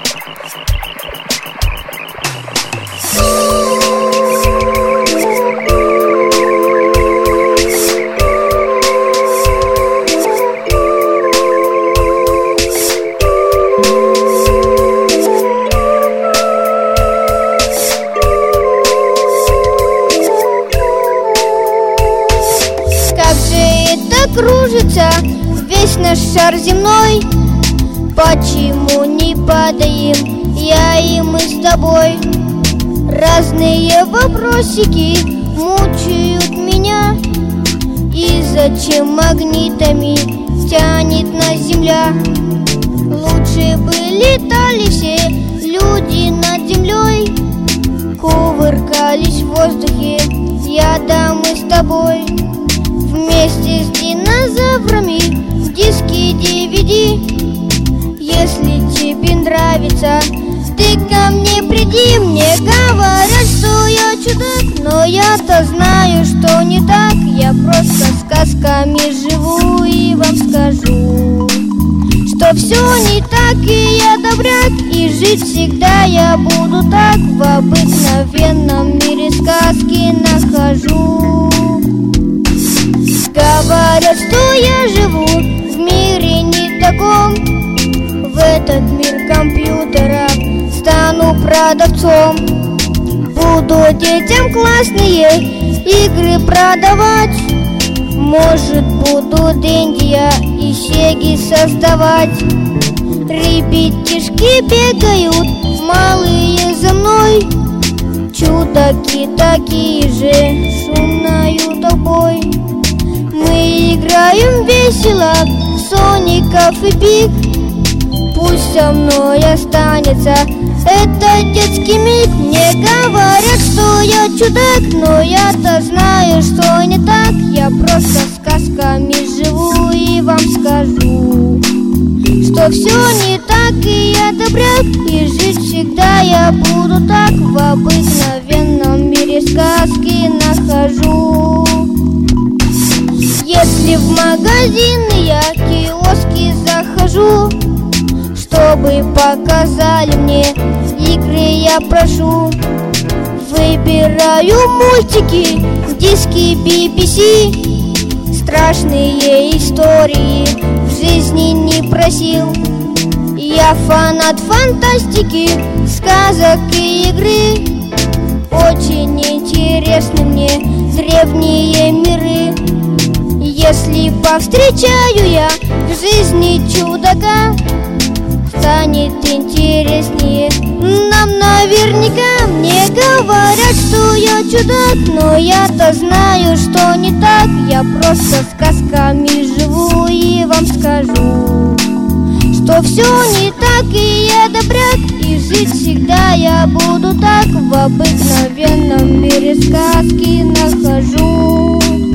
Кружится весь наш шар земной. Почему не падаем я и мы с тобой? Разные вопросики мучают меня. И зачем магнитами тянет нас земля? Лучше бы летали все люди над землей, кувыркались в воздухе я да мы с тобой. Вместе с динозаврами диски DVD. Если тебе нравится, ты ко мне приди. Мне говорят, что я чудак, но я-то знаю, что не так. Я просто сказками живу и вам скажу, что все не так, и я добряк, и жить всегда я буду так. В обыкновенном мире сказки нахожу. Говорят, что я живу в мире не таком. В этот мир компьютера стану продавцом. Буду детям классные игры продавать. Может, буду Дендия и Сеги создавать. Ребятишки бегают малые за мной. Чудаки такие же шумною толпой. Мы играем весело в Соников и Пик. Пусть со мной останется этот детский миг. Мне говорят, что я чудак, но я-то знаю, что не так. Я просто сказками живу и вам скажу, что все не так, и я добряк, и жить всегда я буду так. В обыкновенном мире сказки нахожу. Если в магазины я киоски захожу, чтобы показали мне игры, я прошу. Выбираю мультики, диски BBC. Страшные истории в жизни не просил. Я фанат фантастики, сказок и игры. Очень интересны мне древние миры. Если повстречаю я в жизни чудака, станет интереснее нам наверняка. Мне говорят, что я чудак, но я-то знаю, что не так. Я просто сказками живу и вам скажу, что все не так, и я добряк, и жить всегда я буду так. В обыкновенном мире сказки нахожу.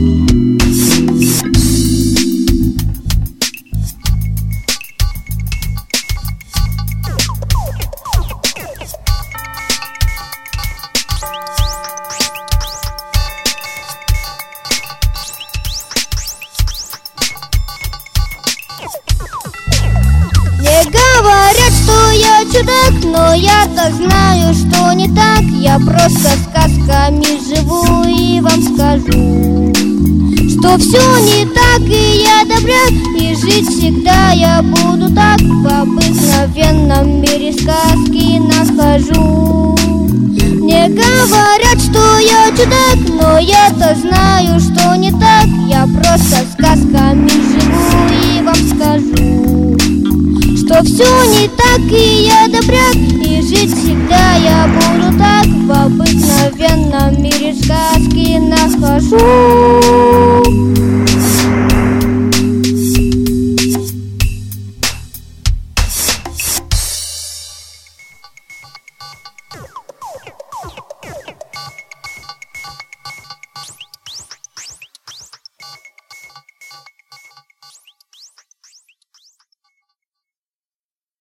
Говорят, что я чудак, но я-то знаю, что не так. Я просто сказками живу и вам скажу, что все не так, и я добряк, и жить всегда я буду так. В обыкновенном мире сказки нахожу. Мне говорят, что я чудак, но я-то знаю, что не так. Я просто сказками живу и вам скажу, что все не так, и я добряк, и жить всегда я буду так. В обыкновенном мире сказки нахожу.